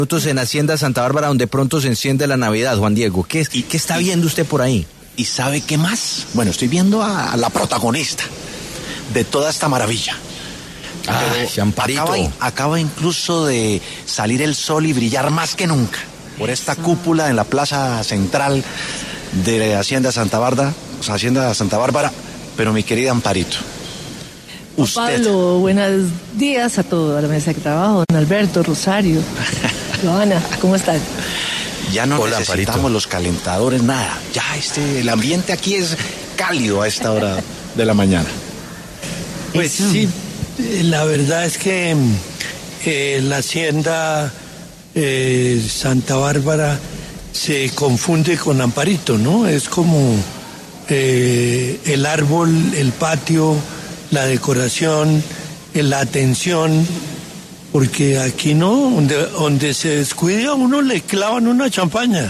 Minutos en Hacienda Santa Bárbara, donde pronto se enciende la Navidad. Juan Diego, ¿qué está viendo usted por ahí? ¿Y sabe qué más? Bueno, estoy viendo a la protagonista de toda esta maravilla. Amparito. Acaba incluso de salir el sol y brillar más que nunca por esta cúpula en la plaza central de Hacienda Santa Bárbara, pero mi querida Amparito, usted... Pablo, buenos días a toda la mesa de trabajo, don Alberto, Rosario, Joana, ¿cómo están? Ya no Hola, necesitamos Amparito. los calentadores, nada. Ya el ambiente aquí es cálido a esta hora de la mañana. Pues sí, la verdad es que la hacienda Santa Bárbara se confunde con Amparito, ¿no? Es como el árbol, el patio, la decoración, la atención, porque aquí no, donde se descuide a uno le clavan una champaña.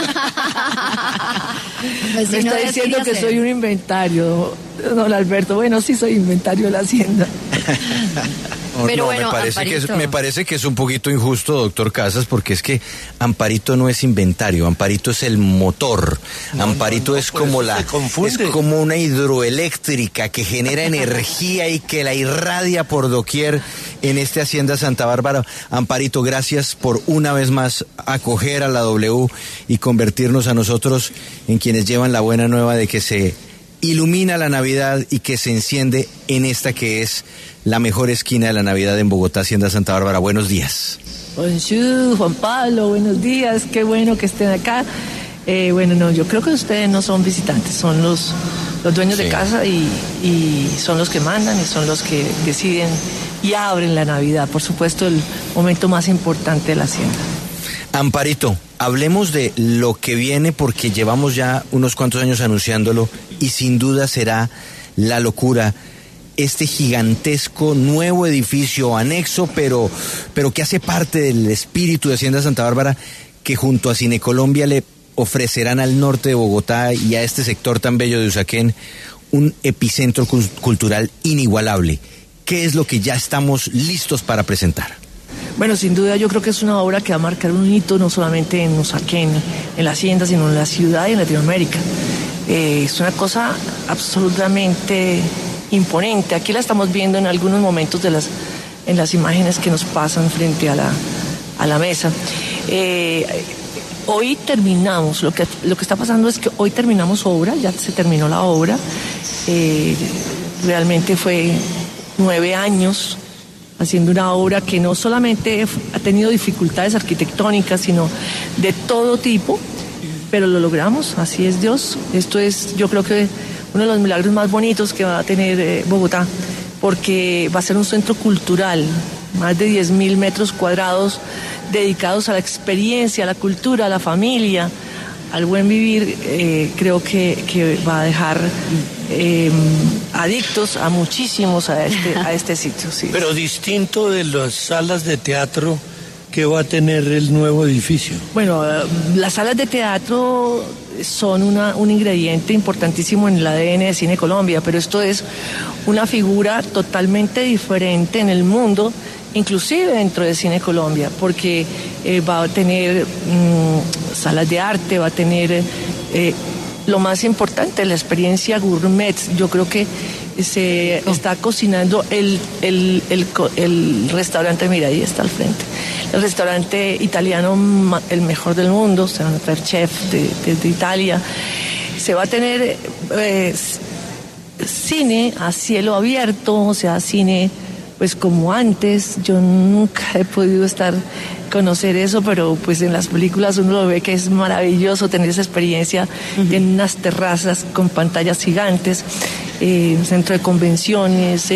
Pues me está diciendo que soy un inventario, don Alberto. Bueno, sí soy inventario de la hacienda. Pero bueno, me parece que es un poquito injusto, doctor Casas, porque es que Amparito no es inventario, Amparito es el motor. Amparito es como una hidroeléctrica que genera energía y que la irradia por doquier en esta Hacienda Santa Bárbara. Amparito, gracias por una vez más acoger a la W y convertirnos a nosotros en quienes llevan la buena nueva de que se ilumina la Navidad y que se enciende en esta que es la mejor esquina de la Navidad en Bogotá, Hacienda Santa Bárbara. Buenos días. Bonjour, Juan Pablo, buenos días, qué bueno que estén acá. Yo creo que ustedes no son visitantes, son los dueños de casa y son los que mandan y son los que deciden y abren la Navidad, por supuesto, el momento más importante de la hacienda. Amparito, hablemos de lo que viene porque llevamos ya unos cuantos años anunciándolo y sin duda será la locura. Este gigantesco nuevo edificio anexo, pero que hace parte del espíritu de Hacienda Santa Bárbara, que junto a Cine Colombia le ofrecerán al norte de Bogotá y a este sector tan bello de Usaquén un epicentro cultural inigualable. ¿Qué es lo que ya estamos listos para presentar? Bueno, sin duda yo creo que es una obra que va a marcar un hito no solamente en Usaquén, en la hacienda, sino en la ciudad y en Latinoamérica. Es una cosa absolutamente imponente. Aquí la estamos viendo en algunos momentos en las imágenes que nos pasan frente a la mesa. Hoy terminamos, lo que está pasando es que hoy terminamos obra, ya se terminó la obra. Realmente fue 9 años haciendo una obra que no solamente ha tenido dificultades arquitectónicas, sino de todo tipo, pero lo logramos, así es Dios. Esto es, yo creo que uno de los milagros más bonitos que va a tener Bogotá, porque va a ser un centro cultural, más de 10.000 metros cuadrados dedicados a la experiencia, a la cultura, a la familia, al buen vivir. Creo que va a dejar adictos a muchísimos a este sitio. Sí. Pero distinto de las salas de teatro que va a tener el nuevo edificio. Bueno, las salas de teatro son un ingrediente importantísimo en el ADN de Cine Colombia, pero esto es una figura totalmente diferente en el mundo, inclusive dentro de Cine Colombia, porque va a tener salas de arte, va a tener lo más importante, la experiencia gourmet. Yo creo que se está cocinando el restaurante, mira, ahí está al frente, el restaurante italiano, el mejor del mundo. Se van a traer chef de Italia. Se va a tener cine a cielo abierto, o sea, cine pues como antes. Yo nunca he podido conocer eso, pero pues en las películas uno lo ve que es maravilloso tener esa experiencia en unas terrazas con pantallas gigantes, centro de convenciones,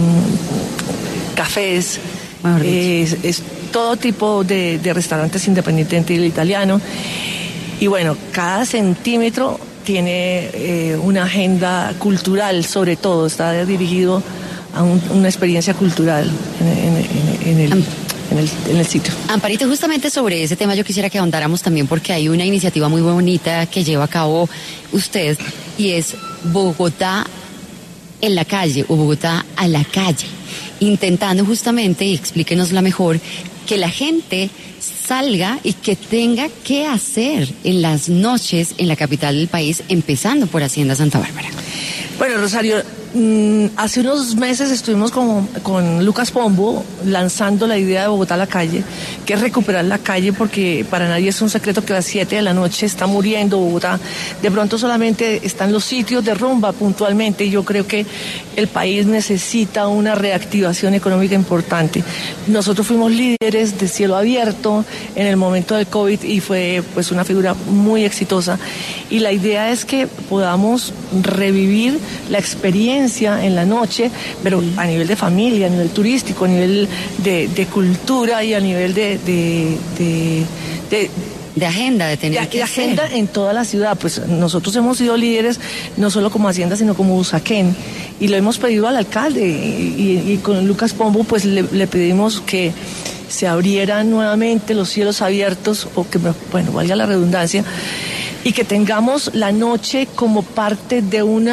cafés, es todo tipo de restaurantes independientes del italiano. Y bueno, cada centímetro tiene una agenda cultural, sobre todo, está dirigido a una experiencia cultural en el sitio. Amparito, justamente sobre ese tema yo quisiera que ahondáramos también, porque hay una iniciativa muy bonita que lleva a cabo usted, y es Bogotá en la calle o Bogotá a la calle, intentando justamente, y explíquenosla mejor, que la gente salga y que tenga que hacer en las noches en la capital del país, empezando por Hacienda Santa Bárbara. Bueno, Rosario, hace unos meses estuvimos con Lucas Pombo lanzando la idea de Bogotá a la calle, que es recuperar la calle, porque para nadie es un secreto que a las 7 de la noche está muriendo Bogotá. De pronto solamente están los sitios de rumba puntualmente, y yo creo que el país necesita una reactivación económica importante. Nosotros fuimos líderes de Cielo Abierto en el momento del COVID y fue pues una figura muy exitosa, y la idea es que podamos revivir la experiencia en la noche, pero a nivel de familia, a nivel turístico, a nivel de cultura y a nivel de agenda, de tener que hacer. Agenda en toda la ciudad. Pues nosotros hemos sido líderes no solo como Hacienda, sino como Usaquén, y lo hemos pedido al alcalde, y con Lucas Pombo pues le pedimos que se abrieran nuevamente los cielos abiertos, o que, bueno, valga la redundancia, y que tengamos la noche como parte de un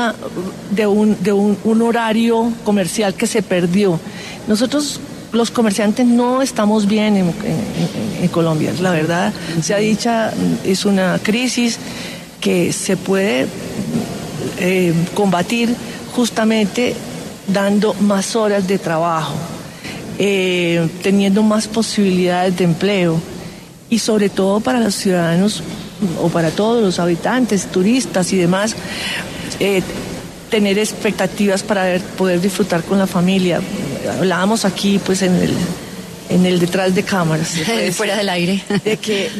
horario comercial que se perdió. Nosotros, los comerciantes, no estamos bien en Colombia, la verdad sea dicha, es una crisis que se puede combatir justamente dando más horas de trabajo, teniendo más posibilidades de empleo, y sobre todo para los ciudadanos o para todos los habitantes, turistas y demás, tener expectativas para poder disfrutar con la familia. Hablábamos aquí pues en el detrás de cámaras, fuera del aire, de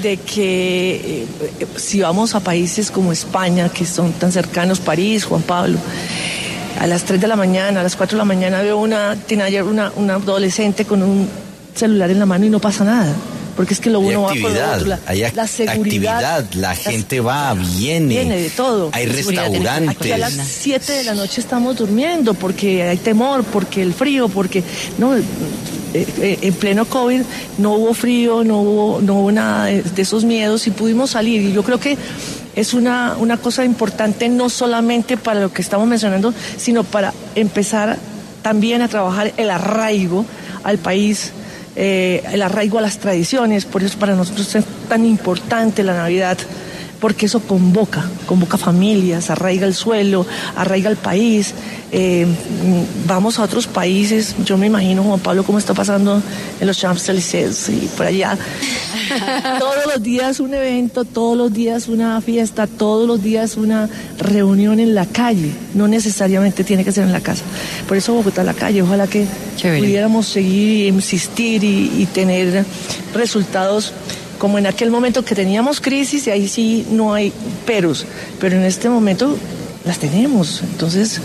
que si vamos a países como España, que son tan cercanos, París, Juan Pablo, a las 3 de la mañana, a las 4 de la mañana veo una adolescente con un celular en la mano y no pasa nada. Porque es que lo uno va por lo otro. Hay actividad, la gente va, viene de todo. Hay restaurantes. Aquí a las 7 de la noche estamos durmiendo porque hay temor, porque el frío, porque no, en pleno COVID no hubo frío, no hubo nada de esos miedos, y pudimos salir. Y yo creo que es una cosa importante, no solamente para lo que estamos mencionando, sino para empezar también a trabajar el arraigo al país, el arraigo a las tradiciones. Por eso para nosotros es tan importante la Navidad, porque eso convoca familias, arraiga el suelo, arraiga el país. Vamos a otros países, yo me imagino, Juan Pablo, cómo está pasando en los Champs-Élysées y por allá. Todos los días un evento, todos los días una fiesta, todos los días una reunión en la calle, no necesariamente tiene que ser en la casa. Por eso Bogotá a la calle, ojalá que pudiéramos seguir, insistir y tener resultados como en aquel momento que teníamos crisis, y ahí sí no hay peros, pero en este momento las tenemos. Entonces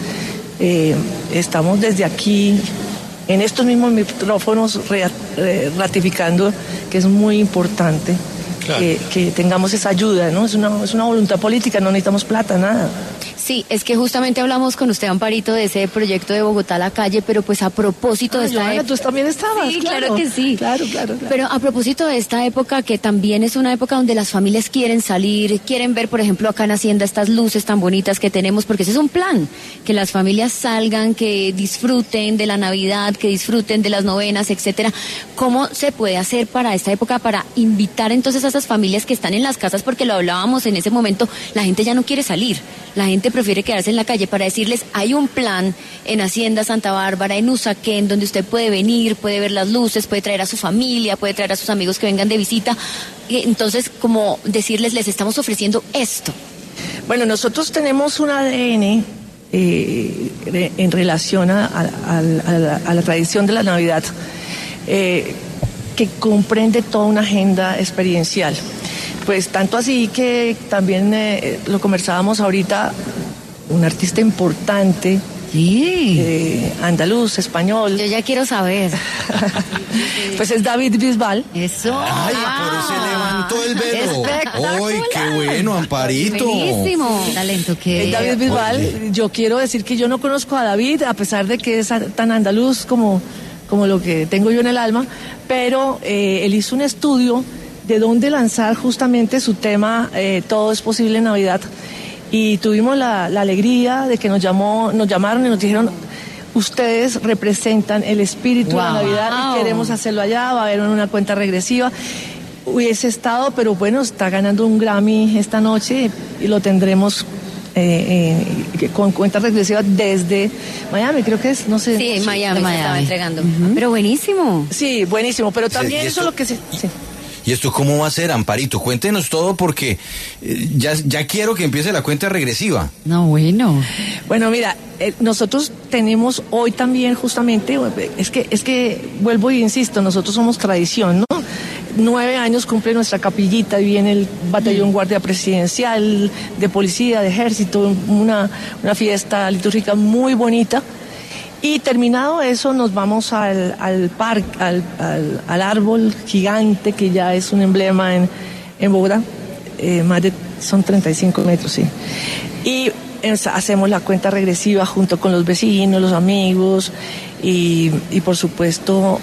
estamos desde aquí, en estos mismos micrófonos, ratificando que es muy importante, claro, que tengamos esa ayuda, ¿no? Es una voluntad política, no necesitamos plata, nada. Sí, es que justamente hablamos con usted, Amparito, de ese proyecto de Bogotá a la calle, pero pues a propósito de esta época... tú también estabas. Sí, claro que sí. Claro. Pero a propósito de esta época, que también es una época donde las familias quieren salir, quieren ver, por ejemplo, acá en Hacienda estas luces tan bonitas que tenemos, porque ese es un plan, que las familias salgan, que disfruten de la Navidad, que disfruten de las novenas, etcétera. ¿Cómo se puede hacer para esta época para invitar entonces a esas familias que están en las casas? Porque lo hablábamos en ese momento, la gente ya no quiere salir, la gente prefiere quedarse en la calle, para decirles, hay un plan en Hacienda Santa Bárbara, en Usaquén, donde usted puede venir, puede ver las luces, puede traer a su familia, puede traer a sus amigos que vengan de visita. Entonces, como decirles, les estamos ofreciendo esto. Bueno, nosotros tenemos un ADN en relación a la tradición de la Navidad, que comprende toda una agenda experiencial. Pues tanto así que también lo conversábamos ahorita, un artista importante, andaluz, español. Yo ya quiero saber. Pues es David Bisbal. Eso. Ay, por eso levantó el velo. ¡Ay, qué bueno, Amparito! Buenísimo. Talento que es David Bisbal. Yo quiero decir que yo no conozco a David, a pesar de que es tan andaluz como lo que tengo yo en el alma, pero él hizo un estudio de dónde lanzar justamente su tema Todo es posible en Navidad, y tuvimos la alegría de que nos llamaron y nos dijeron, ustedes representan el espíritu de la Navidad y queremos hacerlo allá, va a haber una cuenta regresiva. Hubiese estado, pero bueno, está ganando un Grammy esta noche y lo tendremos con cuenta regresiva desde Miami, creo que es, no sé. Sí, Miami se estaba entregando. Pero buenísimo. Sí, buenísimo, pero también eso es lo que se... Sí. ¿Y esto cómo va a ser, Amparito? Cuéntenos todo porque ya quiero que empiece la cuenta regresiva. No, bueno. Bueno, mira, nosotros tenemos hoy también justamente, es que vuelvo y insisto, nosotros somos tradición, ¿no? 9 años cumple nuestra capillita y viene el batallón guardia presidencial, de policía, de ejército, una fiesta litúrgica muy bonita. Y terminado eso nos vamos al parque, al árbol gigante que ya es un emblema en Bogotá, son 35 metros, sí. Y hacemos la cuenta regresiva junto con los vecinos, los amigos y por supuesto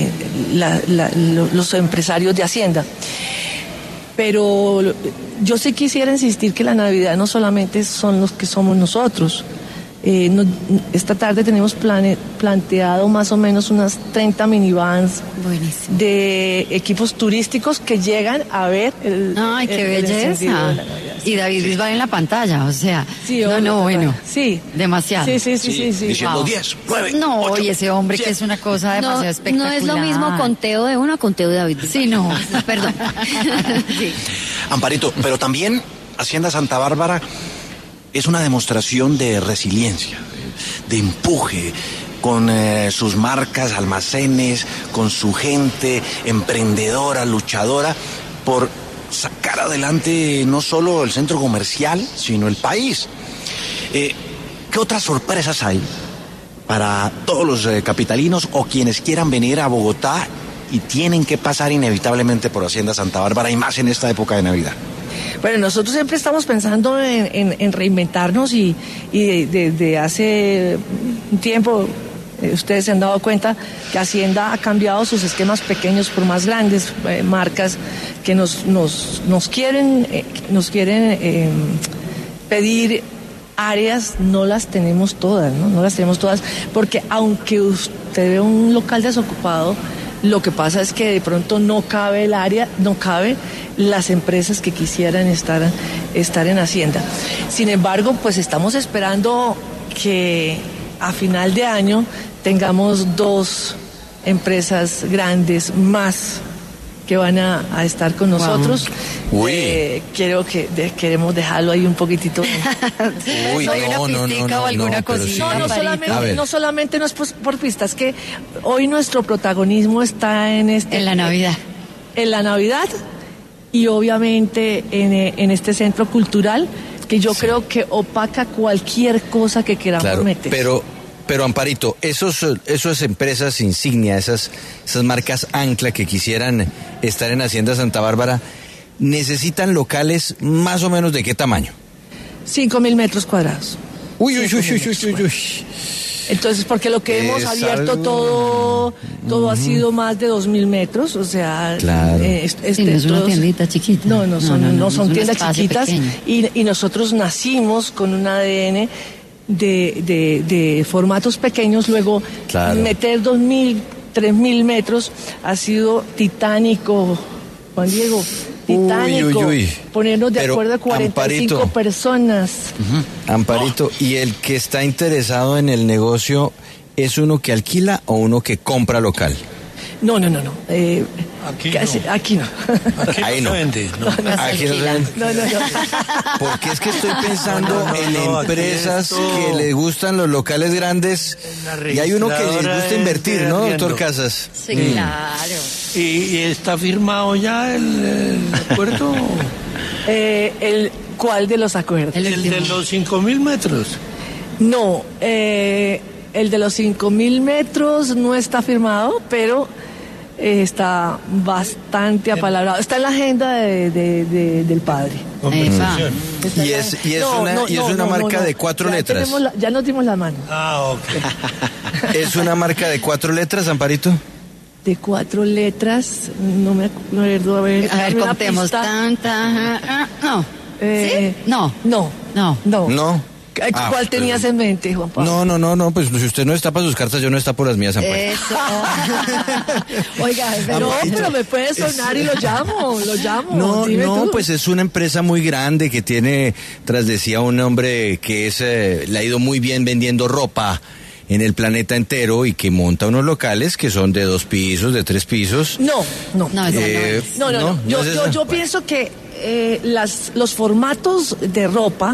los empresarios de Hacienda. Pero yo sí quisiera insistir que la Navidad no solamente son los que somos nosotros. Esta tarde tenemos planteado más o menos unas 30 minivans. Buenísimo. De equipos turísticos que llegan a ver ¡ay, qué belleza! Y David Bisbal en la pantalla, o sea, sí, bueno, sí, demasiado. Sí. Diciendo 10, 9, no, 8, y ese hombre 7. que es una cosa demasiado espectacular. No es lo mismo conteo de uno a conteo de David Bisbal. Sí, no, perdón. Sí. Amparito, pero también Hacienda Santa Bárbara es una demostración de resiliencia, de empuje, con sus marcas, almacenes, con su gente emprendedora, luchadora, por sacar adelante no solo el centro comercial, sino el país. ¿Qué otras sorpresas hay para todos los capitalinos o quienes quieran venir a Bogotá y tienen que pasar inevitablemente por Hacienda Santa Bárbara y más en esta época de Navidad? Bueno, nosotros siempre estamos pensando en reinventarnos y desde hace un tiempo ustedes se han dado cuenta que Hacienda ha cambiado sus esquemas pequeños por más grandes, marcas que nos quieren pedir áreas, no las tenemos todas, ¿no? No las tenemos todas, porque aunque usted ve un local desocupado, lo que pasa es que de pronto no cabe el área, no cabe las empresas que quisieran estar en Hacienda. Sin embargo, pues estamos esperando que a final de año tengamos 2 empresas grandes más que van a estar con nosotros. Wow. Queremos dejarlo ahí un poquitito. Uy, o alguna cosita. No solamente no es por pistas, que hoy nuestro protagonismo está en la Navidad. En la Navidad y obviamente en este centro cultural que yo creo que opaca cualquier cosa que queramos meter. Pero Amparito, esas empresas insignia, esas marcas ancla que quisieran estar en Hacienda Santa Bárbara, ¿necesitan locales más o menos de qué tamaño? 5.000 metros cuadrados. Uy. Entonces, porque lo que hemos abierto todo ha sido más de 2.000 metros, o sea... Claro. No es una tiendita chiquita. No son tiendas chiquitas y nosotros nacimos con un ADN de formatos pequeños, luego meter 2.000, 3.000 metros ha sido titánico, Juan Diego, titánico. Ponernos de acuerdo a 45 personas. Amparito, ¿y el que está interesado en el negocio es uno que alquila o uno que compra local? No. Aquí no. Aquí no. Ahí no. Vende. Aquí no se vende. No. Porque es que estoy pensando en empresas que les gustan los locales grandes y hay uno que les gusta invertir, ¿no, doctor Casas? Sí, claro. ¿Y está firmado ya el acuerdo? ¿Cuál de los acuerdos? El de los 5.000 metros. No, el de los 5.000 metros no está firmado, pero está bastante apalabrado. Está en la agenda del padre. Conversación. Y es una marca de 4 letras. Ya nos dimos la mano. Ok. ¿Es una marca de 4 letras, Amparito? De 4 letras, no me acuerdo. A ver, contemos. No. ¿Sí? No. No. ¿Cuál tenías en mente, Juan Pablo? No, pues si usted no está para sus cartas, yo no está por las mías, Amparito. Eso. Oiga, pero me puede sonar y lo llamo. No, pues es una empresa muy grande que tiene tras de sí a un hombre que le ha ido muy bien vendiendo ropa en el planeta entero y que monta unos locales que son de 2 pisos, de 3 pisos. No. Yo Yo pienso que los formatos de ropa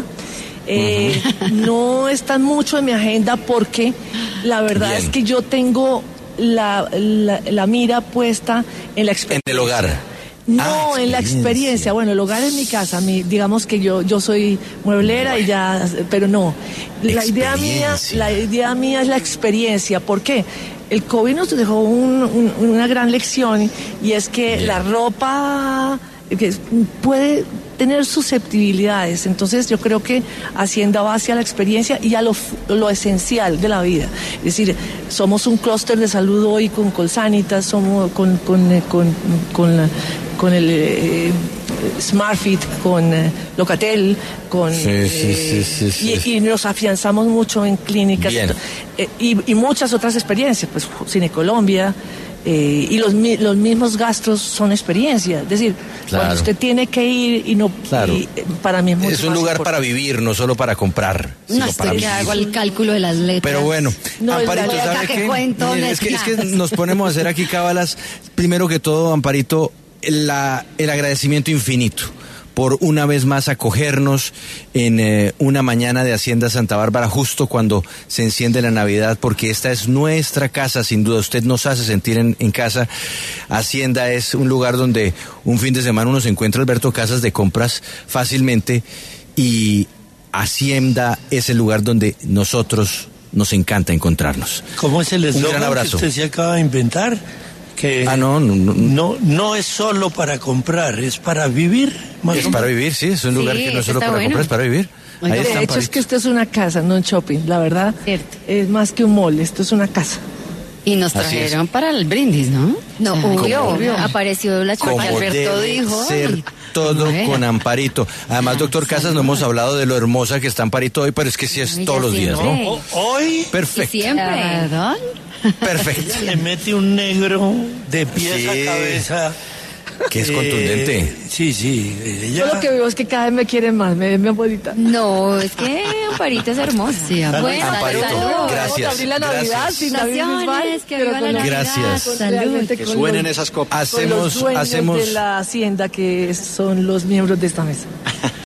no están mucho en mi agenda porque la verdad es que yo tengo la mira puesta en la experiencia. En el hogar. No, en la experiencia. Bueno, el hogar es mi casa. Digamos que yo soy mueblera y ya, pero no. La idea mía es la experiencia. ¿Por qué? El COVID nos dejó una gran lección y es que la ropa que puede tener susceptibilidades. Entonces yo creo que Hacienda va hacia la experiencia y a lo esencial de la vida. Es decir, somos un clúster de salud hoy con Colsanitas, somos con el SmartFit, con Locatel, y nos afianzamos mucho en clínicas y muchas otras experiencias, pues Cine Colombia. Y los mismos gastos son experiencia. Es decir, cuando usted tiene que ir y no... Claro. Para mí es mucho es un lugar para vivir, no solo para comprar. No, hago el cálculo de las letras. Pero bueno, Amparito, ¿sabe qué? Es que nos ponemos a hacer aquí cábalas. Primero que todo, Amparito, el agradecimiento infinito por una vez más acogernos en una mañana de Hacienda Santa Bárbara, justo cuando se enciende la Navidad, porque esta es nuestra casa, sin duda. Usted nos hace sentir en casa. Hacienda es un lugar donde un fin de semana uno se encuentra Alberto Casas de compras fácilmente, y Hacienda es el lugar donde nosotros nos encanta encontrarnos. ¿Cómo es el eslogan que usted se acaba de inventar? Que no es solo para comprar, es para vivir. Es para vivir, sí, es un lugar que no es solo para comprar, es para vivir. Oiga, de hecho es que esto es una casa, no un shopping, la verdad. Cierto. Es más que un mall, esto es una casa. Y nos trajeron para el brindis, ¿no? No, obvio. Apareció la chica que Alberto dijo. Ser todo con Amparito. Además, doctor Casas, no hemos hablado de lo hermosa que está Amparito hoy, pero es que sí es todos los días, ¿no? Hoy. Perfecto. Y siempre. ¿Perdón? Perfecto. Le mete un negro de pies a cabeza. Que es contundente. Sí. Yo lo que veo es que cada vez me quieren más, mi abuelita. No, es que Amparito es hermoso. Sí, bueno, Amparito, gracias. Vamos a abrir la Navidad sin Navidad, que viva la Navidad. Gracias. Salud. Que suenen esas copas. Con los dueños de la Hacienda, que son los miembros de esta mesa.